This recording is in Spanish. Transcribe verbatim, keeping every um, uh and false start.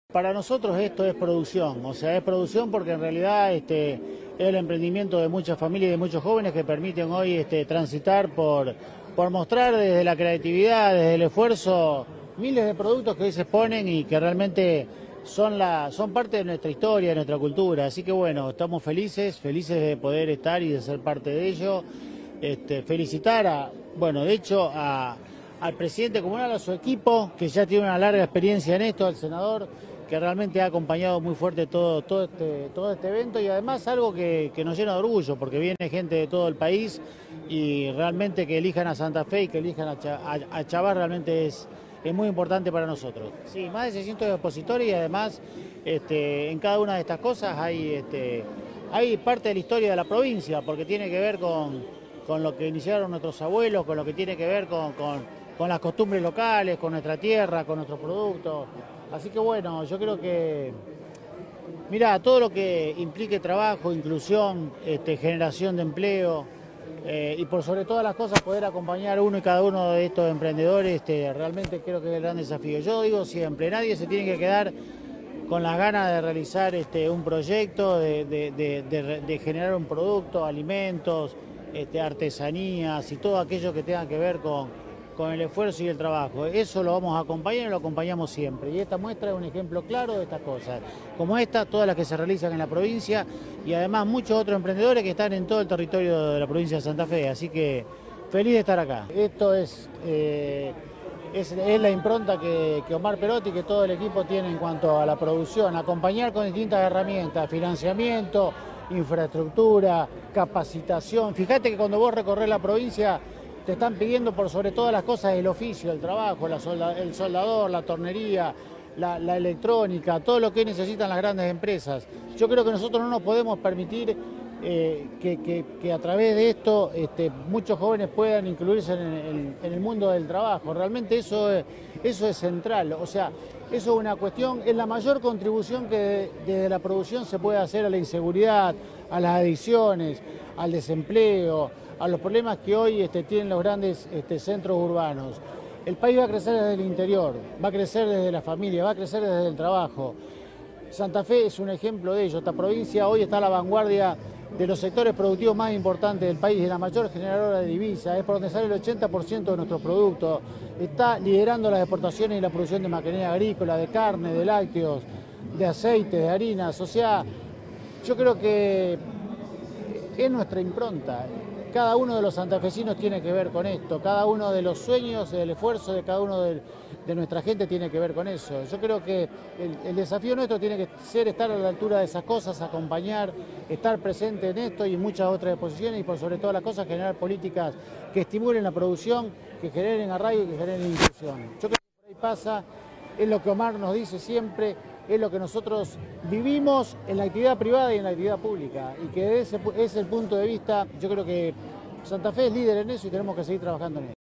Para nosotros esto es producción, o sea, es producción porque en realidad este, es el emprendimiento de muchas familias y de muchos jóvenes que permiten hoy este, transitar por, por mostrar desde la creatividad, desde el esfuerzo, miles de productos que hoy se exponen y que realmente son, la, son parte de nuestra historia, de nuestra cultura. Así que bueno, estamos felices, felices de poder estar y de ser parte de ello. Este, felicitar a, bueno, de hecho, a, al presidente comunal, a su equipo, que ya tiene una larga experiencia en esto, al senador, que realmente ha acompañado muy fuerte todo, todo, este, todo este evento y además algo que, que nos llena de orgullo, porque viene gente de todo el país y realmente que elijan a Santa Fe y que elijan a, a, a Chabás realmente es, es muy importante para nosotros. Sí, más de seiscientos expositores y además este, en cada una de estas cosas hay, este, hay parte de la historia de la provincia, porque tiene que ver con, con lo que iniciaron nuestros abuelos, con lo que tiene que ver con, con, con las costumbres locales, con nuestra tierra, con nuestros productos. Así que bueno, yo creo que, mira, todo lo que implique trabajo, inclusión, este, generación de empleo eh, y por sobre todas las cosas poder acompañar uno y cada uno de estos emprendedores, este, realmente creo que es el gran desafío. Yo digo siempre, nadie se tiene que quedar con las ganas de realizar este, un proyecto, de, de, de, de, de generar un producto, alimentos, este, artesanías y todo aquello que tenga que ver con... con el esfuerzo y el trabajo. Eso lo vamos a acompañar y lo acompañamos siempre. Y esta muestra es un ejemplo claro de estas cosas. Como esta, todas las que se realizan en la provincia y además muchos otros emprendedores que están en todo el territorio de la provincia de Santa Fe. Así que feliz de estar acá. Esto es, eh, es, es la impronta que, que Omar Perotti y que todo el equipo tiene en cuanto a la producción. Acompañar con distintas herramientas, financiamiento, infraestructura, capacitación. Fíjate que cuando vos recorres la provincia te están pidiendo por sobre todas las cosas el oficio, el trabajo, la solda, el soldador, la tornería, la, la electrónica, todo lo que necesitan las grandes empresas. Yo creo que nosotros no nos podemos permitir eh, que, que, que a través de esto este, muchos jóvenes puedan incluirse en el, en el mundo del trabajo. Realmente eso es, eso es central, o sea, eso es una cuestión, es la mayor contribución que desde la producción se puede hacer a la inseguridad, a las adicciones, al desempleo, a los problemas que hoy este, tienen los grandes este, centros urbanos. El país va a crecer desde el interior, va a crecer desde la familia, va a crecer desde el trabajo. Santa Fe es un ejemplo de ello. Esta provincia hoy está a la vanguardia de los sectores productivos más importantes del país, es la mayor generadora de divisas, es por donde sale el ochenta por ciento de nuestros productos. Está liderando las exportaciones y la producción de maquinaria agrícola, de carne, de lácteos, de aceite, de harinas. O sea, yo creo que es nuestra impronta. Cada uno de los santafesinos tiene que ver con esto, cada uno de los sueños, el esfuerzo de cada uno de, de nuestra gente tiene que ver con eso. Yo creo que el, el desafío nuestro tiene que ser estar a la altura de esas cosas, acompañar, estar presente en esto y en muchas otras exposiciones y por sobre todas las cosas generar políticas que estimulen la producción, que generen arraigo y que generen inclusión. Yo creo que por ahí pasa, es lo que Omar nos dice siempre, es lo que nosotros vivimos en la actividad privada y en la actividad pública y que ese es el punto de vista, yo creo que Santa Fe es líder en eso y tenemos que seguir trabajando en eso.